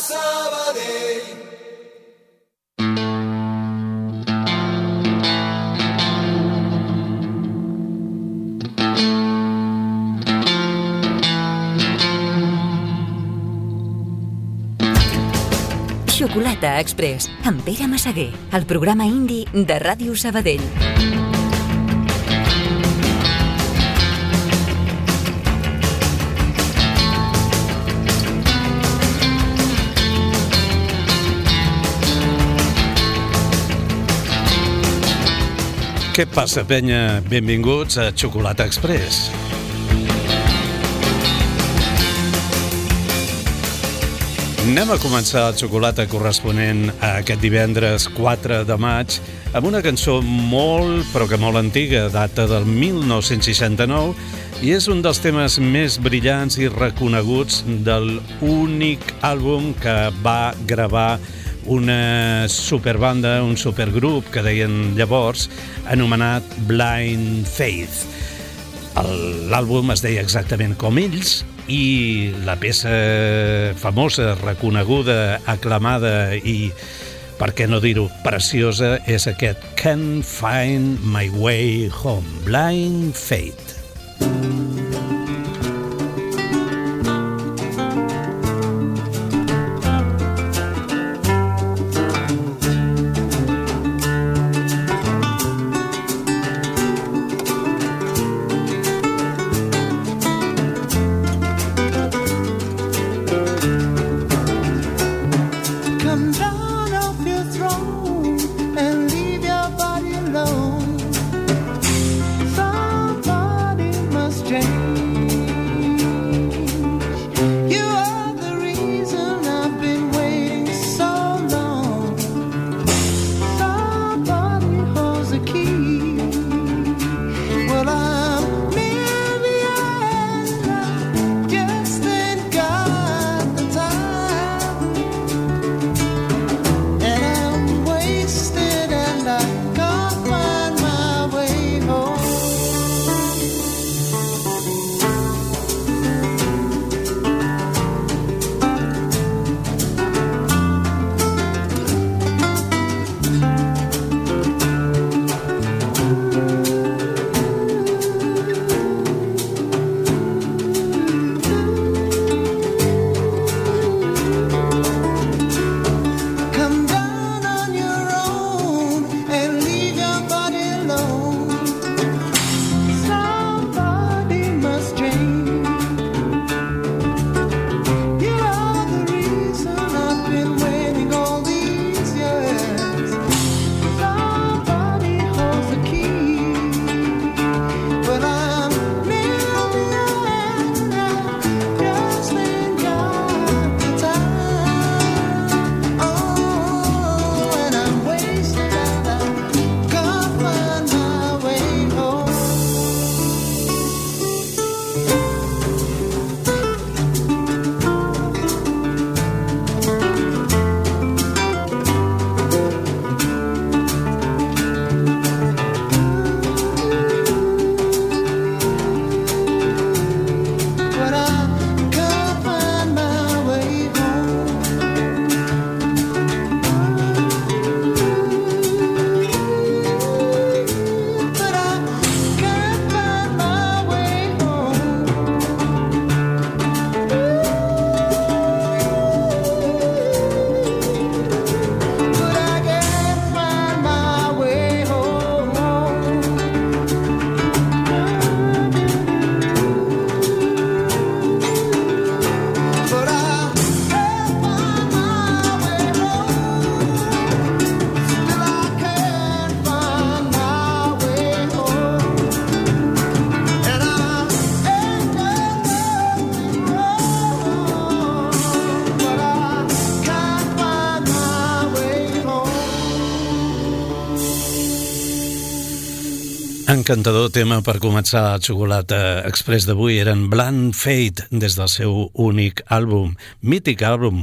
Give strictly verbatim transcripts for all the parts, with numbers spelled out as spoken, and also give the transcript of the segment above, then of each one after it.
Sabadell. Xocolata Express, amb Pere Massaguer, el programa indi de Ràdio Sabadell. Què passa, penya? Benvinguts a Xocolata Express. Anem a començar el xocolata corresponent a aquest divendres quatre de maig amb una cançó molt, però que molt antiga, data del mil nou-cents seixanta-nou, i és un dels temes més brillants i reconeguts del únic àlbum que va gravar una superbanda, un supergrup que deien llavors, anomenat Blind Faith. L'àlbum es deia exactament com ells i la peça famosa, reconeguda, aclamada i, per què no dir-ho, preciosa, és aquest Can't Find My Way Home, Blind Faith. Encantador tema per començar el Xocolata Express d'avui. Eren Blind Faith des del seu únic àlbum, mític àlbum,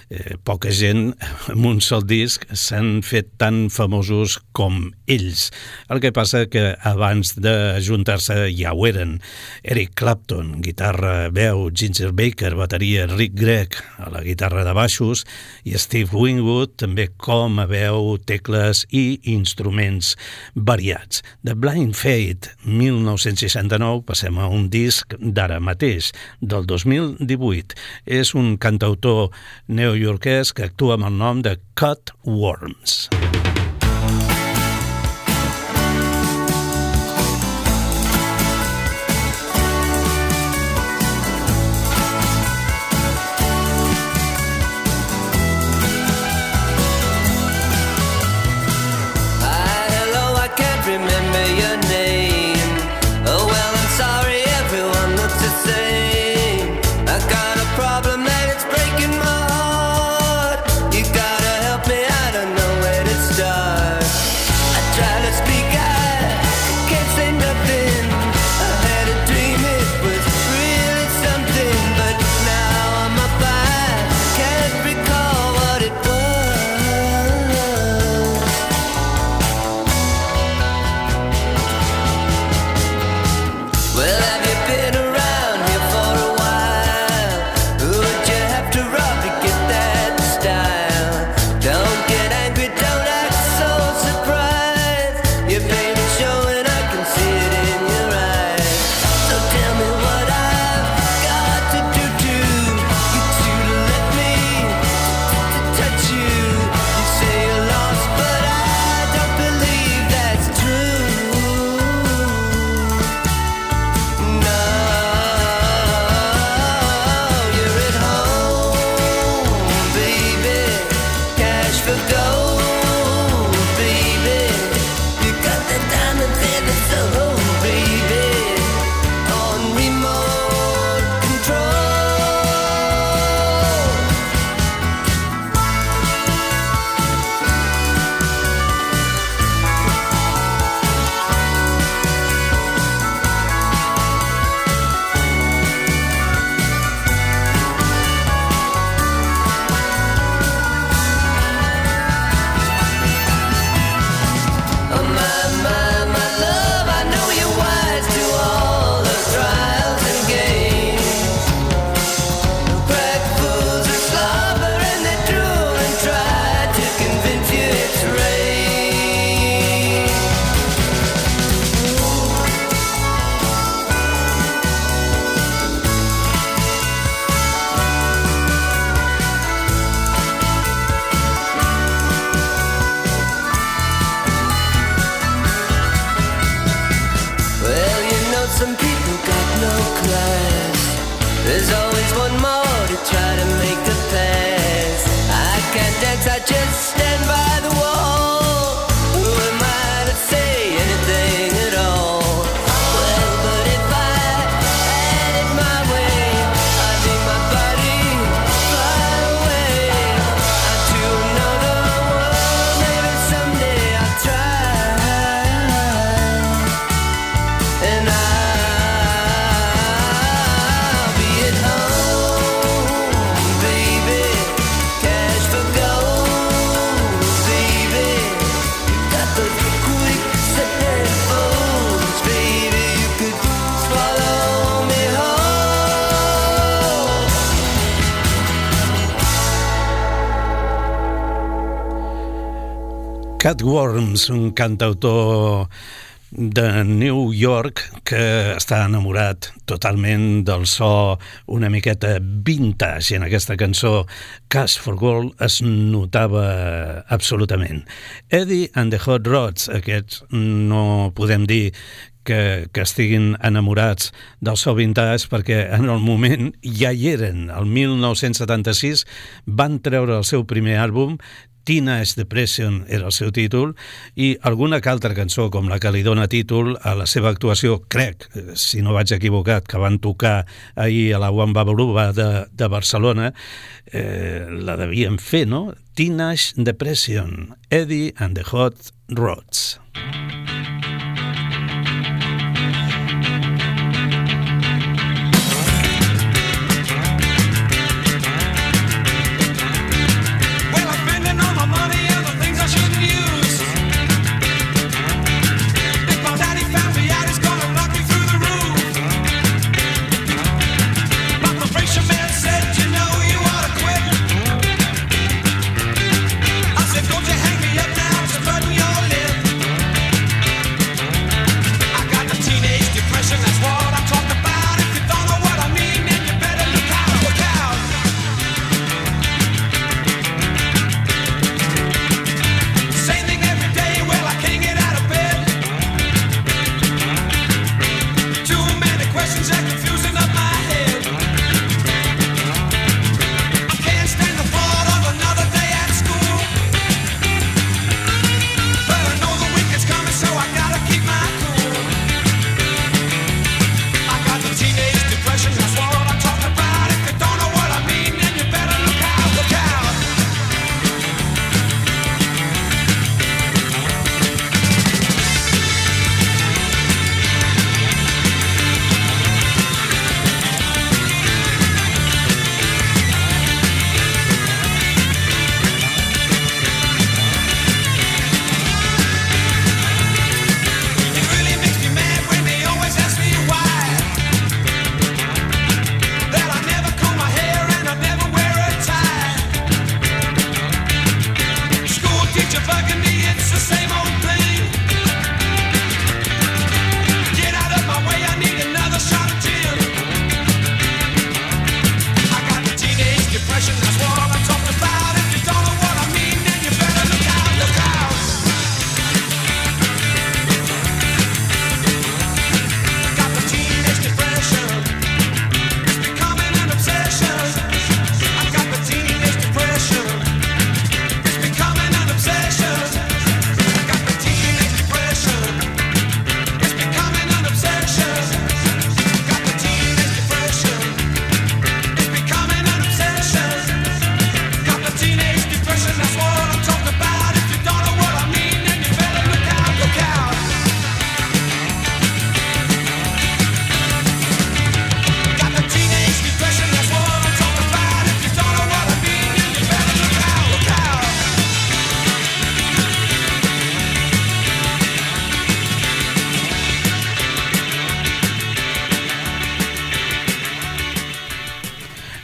Eh, poca gent amb un sol disc s'han fet tan famosos com ells. El que passa que abans d'ajuntar-se ja ho eren. Eric Clapton, guitarra, veu, Ginger Baker, bateria, Rick Gregg a la guitarra de baixos i Steve Winwood també com a veu, tecles i instruments variats. The Blind Faith, mil nou-cents seixanta-nou, passem a un disc d'ara mateix, del dos mil divuit. És un cantautor neoyorquès que actua amb el nom de Cut Worms. Cut Worms, un cantautor de New York que està enamorat totalment del so una miqueta vintage, i en aquesta cançó Cash for Gold es notava absolutament. Eddie and the Hot Rods, aquests no podem dir que, que estiguin enamorats del so vintage perquè en el moment ja hi eren. El mil nou-cents setanta-sis van treure el seu primer àlbum, Teenage Depression era el seu títol, i alguna que altra cançó, com la que li dona títol a la seva actuació, crec, si no vaig equivocat, que van tocar ahir a la Wamba Bluba de, de Barcelona, eh, la devien fer, no? Teenage Depression, Eddie and the Hot Rods.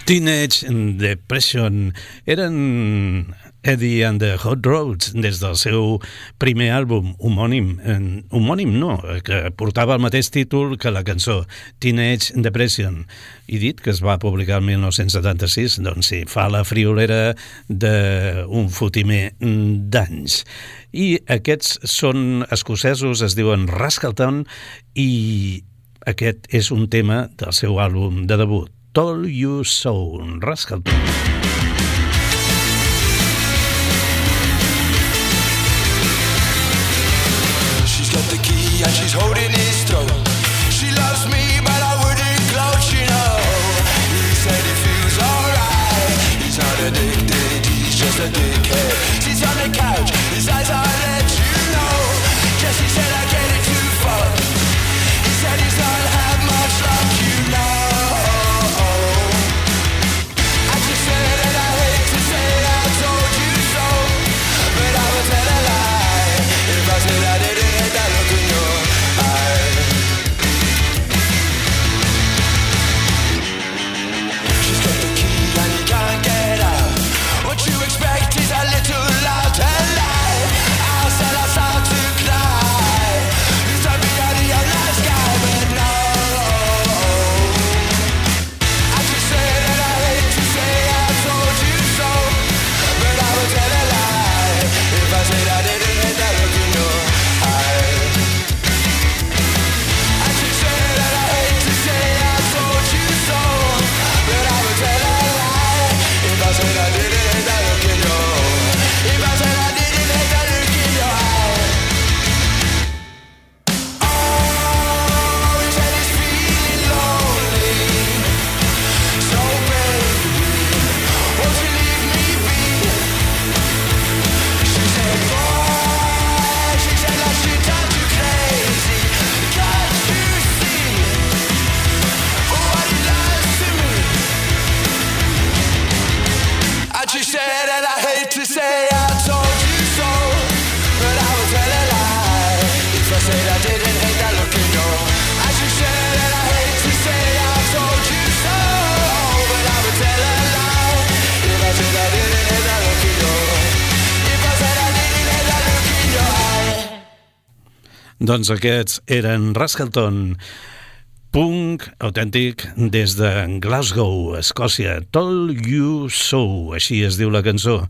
Teenage Depression eren Eddie and the Hot Rods des del seu primer àlbum homònim, homònim no, que portava el mateix títol que la cançó, Teenage Depression, i dit que es va publicar el mil nou-cents setanta-sis, doncs sí, fa la friolera d'un fotimer d'anys. I aquests són escocesos, es diuen Rascalton, i aquest és un tema del seu àlbum de debut, Told You So, Rascalton. She's got the key and she's holding his throat. She loves me but I wouldn't gloat, you know. He said he feels alright. He's not addicted, he's just a dickhead. Sits on the couch, his eyes are let you know. Jesse said I get it too far. He said he's not had much luck, you know. Doncs aquests eren Rascalton, punk autèntic des de Glasgow, Escòcia. Told You So, així es diu la cançó.